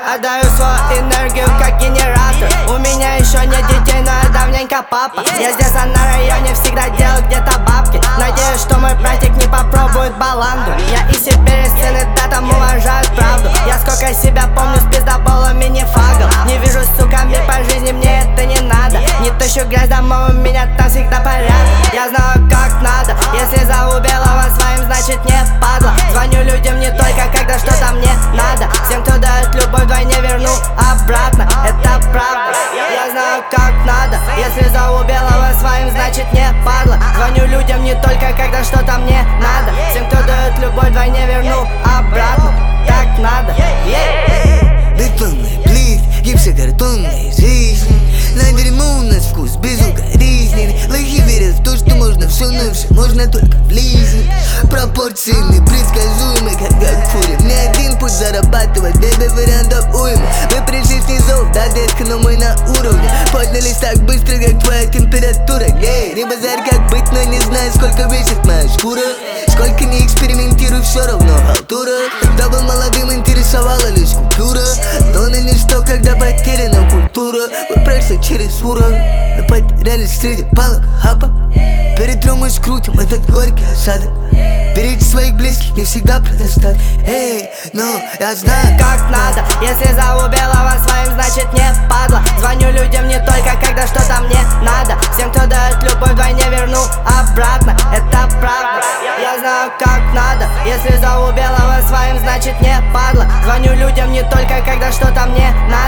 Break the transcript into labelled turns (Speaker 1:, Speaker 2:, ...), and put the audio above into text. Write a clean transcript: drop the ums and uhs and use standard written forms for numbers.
Speaker 1: Отдаю свою энергию как генератор. У меня еще нет детей, но я давненько папа. Я здесь, а на районе всегда делаю где-то бабки. Надеюсь, что мой братик не попробует баланду. Я и себе и сцены, да, там уважают правду. Я сколько себя помню, с пиздоболами не фагал. Не вижу с суками по жизни, мне это не надо. Не тащу грязь домой, у меня там всегда порядок. Я знаю, как надо. Если зову белого своим, значит не падла. Звоню людям не только, когда что-то мне надо. Всем, кто дает любовь, вдвойне верну обратно. Это правда. Я знаю, как надо. Если зову белого своим, значит не падла. Звоню людям не только, когда что-то мне надо. Всем, кто дает любовь, вдвойне верну обратно. Так надо.
Speaker 2: Бетонная плит, гипсокартонная жизнь. На дерьмо у нас вкус безукоризненный. Лохи верят в то, что можно все, но все можно только влизнуть. Пропорции непредсказуемы, как фури. Мне один путь зарабатывать, бебе вариантов уйма. Мы пришли снизу, да, детка, но мы на уровне. Поднялись так быстро, как твоя температура. Эй, не базарь, как быть, но не знаю, сколько весит моя шкура. Сколько не экспериментирую, все равно халтура. Когда был молодым, интересовала лишь культура. Но на ничто, когда потеряна культура. Мы прошли через урок, но потерялись среди палок хапа. Перетрем и скрутим этот горький осадок. Беречь своих близких не всегда предостаточно. Эй, ну я знаю,
Speaker 1: как надо. Если зову белого своим, значит не падла. Звоню людям не только, когда что-то мне надо. Всем, кто дает любовь, вдвойне верну обратно. Это правда. Я знаю, как надо. Если зову белого своим, значит не падла. Звоню людям не только, когда что-то мне надо.